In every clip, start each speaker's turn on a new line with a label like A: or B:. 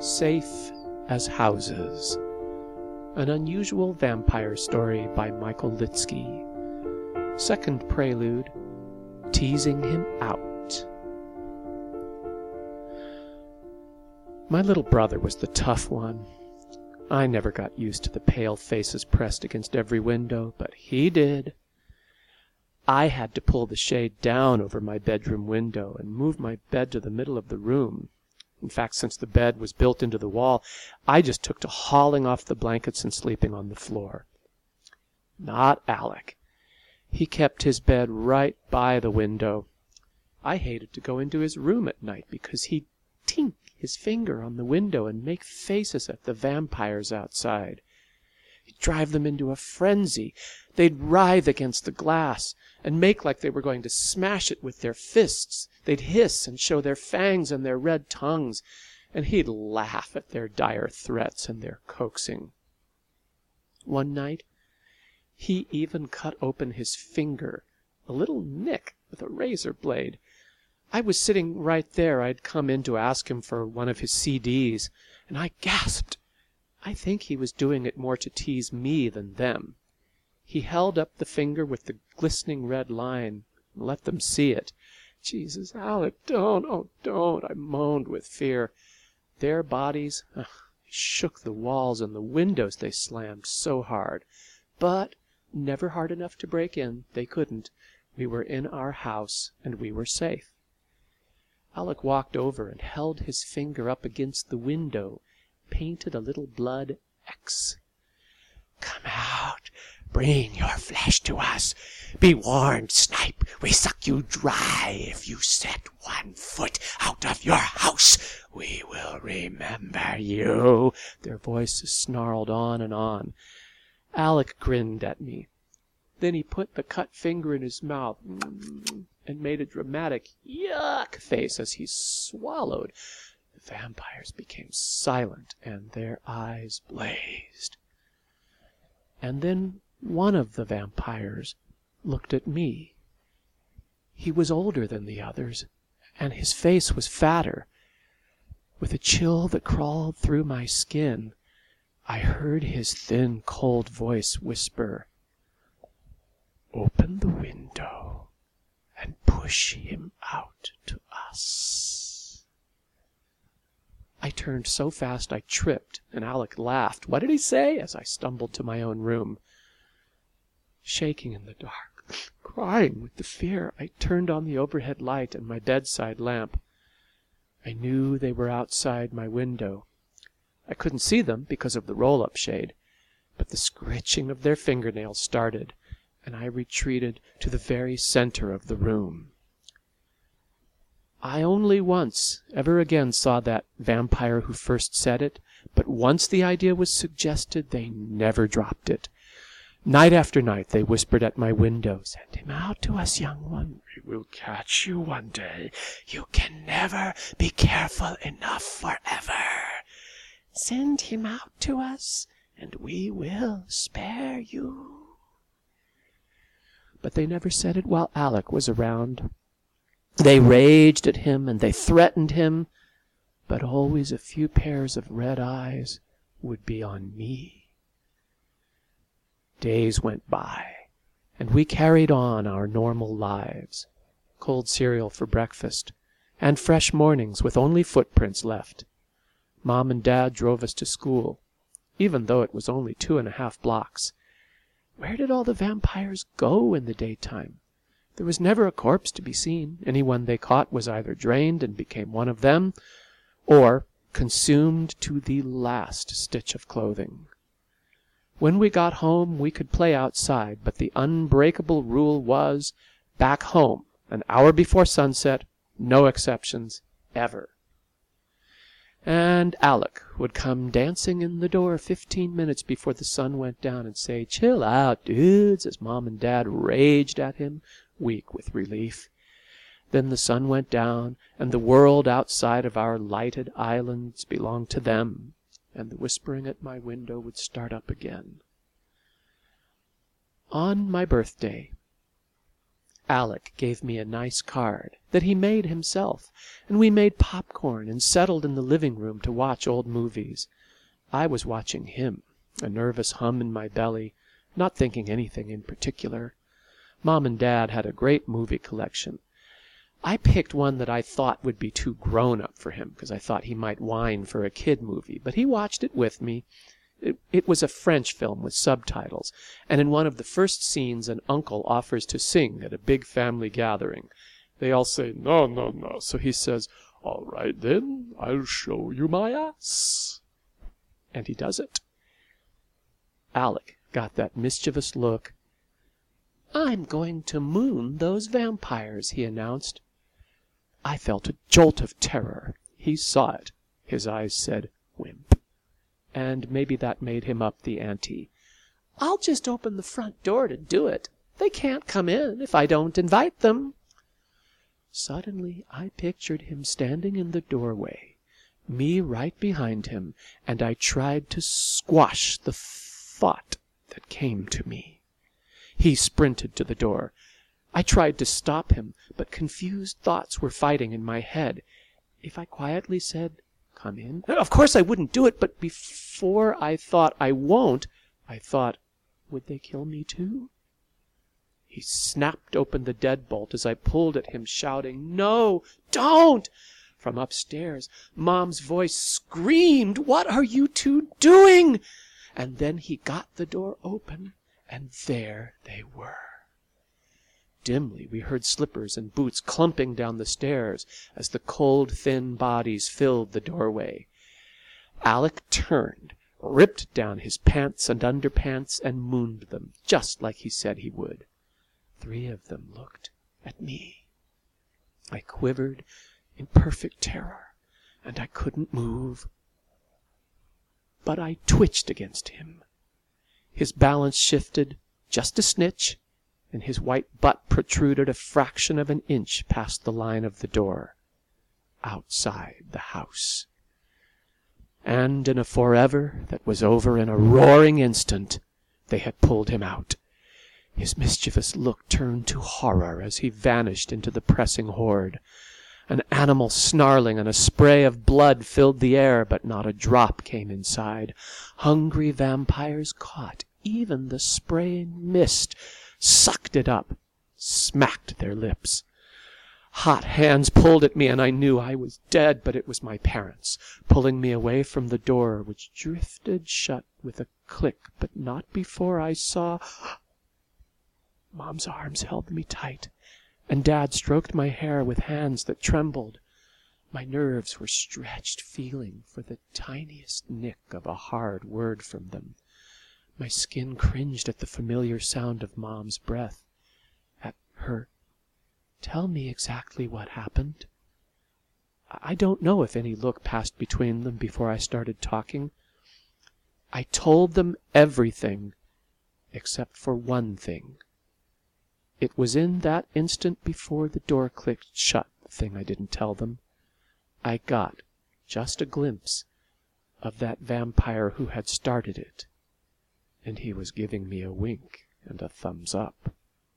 A: Safe as Houses, an unusual vampire story by Michael Litsky. Second prelude, Teasing Him Out. My little brother was the tough one. I never got used to the pale faces pressed against every window, but he did. I had to pull the shade down over my bedroom window and move my bed to the middle of the room. In fact, since the bed was built into the wall, I just took to hauling off the blankets and sleeping on the floor. Not Alec. He kept his bed right by the window. I hated to go into his room at night because he'd tink his finger on the window and make faces at the vampires outside. He'd drive them into a frenzy. They'd writhe against the glass and make like they were going to smash it with their fists. They'd hiss and show their fangs and their red tongues, and he'd laugh at their dire threats and their coaxing. One night, he even cut open his finger, a little nick with a razor blade. I was sitting right there. I'd come in to ask him for one of his CDs, and I gasped. I think he was doing it more to tease me than them. He held up the finger with the glistening red line and let them see it. Jesus, Alec, don't, oh, don't, I moaned with fear. Their bodies shook the walls and the windows they slammed so hard. But never hard enough to break in. They couldn't. We were in our house, and we were safe. Alec walked over and held his finger up against the window, painted a little blood X. Come out. Bring your flesh to us. Be warned, Snipe, we suck you dry. If you set one foot out of your house, we will remember you. Their voices snarled on and on. Alec grinned at me. Then he put the cut finger in his mouth and made a dramatic yuck face as he swallowed. The vampires became silent and their eyes blazed. And then one of the vampires looked at me. He was older than the others, and his face was fatter. With a chill that crawled through my skin, I heard his thin, cold voice whisper, "Open the window and push him out to us." I turned so fast I tripped, and Alec laughed. What did he say? As I stumbled to my own room. Shaking in the dark, crying with the fear, I turned on the overhead light and my bedside lamp. I knew they were outside my window. I couldn't see them because of the roll-up shade, but the scritching of their fingernails started, and I retreated to the very center of the room. I only once ever again saw that vampire who first said it, but once the idea was suggested, they never dropped it. Night after night they whispered at my window, "Send him out to us, young one. We will catch you one day. You can never be careful enough forever. Send him out to us, and we will spare you." But they never said it while Alec was around. They raged at him and they threatened him, but always a few pairs of red eyes would be on me. Days went by, and we carried on our normal lives. Cold cereal for breakfast, and fresh mornings with only footprints left. Mom and Dad drove us to school, even though it was only 2.5 blocks. Where did all the vampires go in the daytime? There was never a corpse to be seen. Anyone they caught was either drained and became one of them, or consumed to the last stitch of clothing. When we got home, we could play outside, but the unbreakable rule was, back home, an hour before sunset, no exceptions, ever. And Alec would come dancing in the door 15 minutes before the sun went down and say, "Chill out, dudes," as Mom and Dad raged at him, weak with relief. Then the sun went down, and the world outside of our lighted islands belonged to them, and the whispering at my window would start up again. On my birthday, Alec gave me a nice card that he made himself, and we made popcorn and settled in the living room to watch old movies. I was watching him, a nervous hum in my belly, not thinking anything in particular. Mom and Dad had a great movie collection. I picked one that I thought would be too grown-up for him, because I thought he might whine for a kid movie, but he watched it with me. It was a French film with subtitles, and in one of the first scenes an uncle offers to sing at a big family gathering. They all say, "No, no, no." So he says, "All right then, I'll show you my ass." And he does it. Alec got that mischievous look. "I'm going to moon those vampires," he announced. I felt a jolt of terror. He saw it. His eyes said, "Wimp." And maybe that made him up the ante. "I'll just open the front door to do it. They can't come in if I don't invite them." Suddenly I pictured him standing in the doorway, me right behind him, and I tried to squash the thought that came to me. He sprinted to the door. I tried to stop him, but confused thoughts were fighting in my head. If I quietly said, "Come in," of course I wouldn't do it, but before I thought "I won't," I thought, would they kill me too? He snapped open the deadbolt as I pulled at him, shouting, "No, don't!" From upstairs, Mom's voice screamed, "What are you two doing?" And then he got the door open, and there they were. Dimly we heard slippers and boots clumping down the stairs as the cold, thin bodies filled the doorway. Alec turned, ripped down his pants and underpants, and mooned them, just like he said he would. 3 of them looked at me. I quivered in perfect terror, and I couldn't move. But I twitched against him. His balance shifted just a snitch, and his white butt protruded a fraction of an inch past the line of the door, outside the house. And in a forever that was over in a roaring instant, they had pulled him out. His mischievous look turned to horror as he vanished into the pressing horde. An animal snarling and a spray of blood filled the air, but not a drop came inside. Hungry vampires caught even the spraying mist, sucked it up, smacked their lips. Hot hands pulled at me, and I knew I was dead, but it was my parents, pulling me away from the door, which drifted shut with a click, but not before I saw... Mom's arms held me tight, and Dad stroked my hair with hands that trembled. My nerves were stretched, feeling for the tiniest nick of a hard word from them. My skin cringed at the familiar sound of Mom's breath, at her, "Tell me exactly what happened." I don't know if any look passed between them before I started talking. I told them everything, except for one thing. It was in that instant before the door clicked shut, the thing I didn't tell them. I got just a glimpse of that vampire who had started it, and he was giving me a wink and a thumbs up.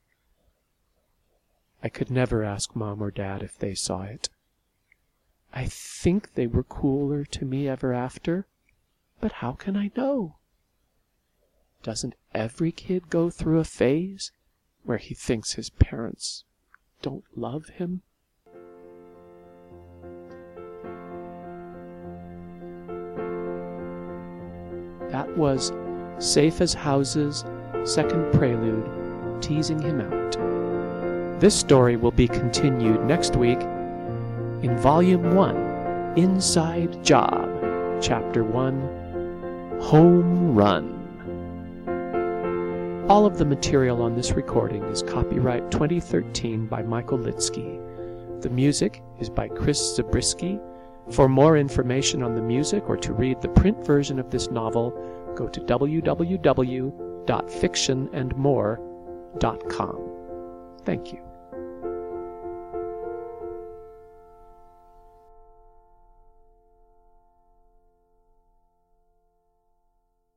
A: I could never ask Mom or Dad if they saw it. I think they were cooler to me ever after, but how can I know? Doesn't every kid go through a phase where he thinks his parents don't love him? That was Safe as Houses' second prelude, Teasing Him Out. This story will be continued next week in Volume 1, Inside Job, Chapter 1, Home Run. All of the material on this recording is copyright 2013 by Michael Litsky. The music is by Chris Zabriskie. For more information on the music or to read the print version of this novel, go to www.fictionandmore.com. Thank you.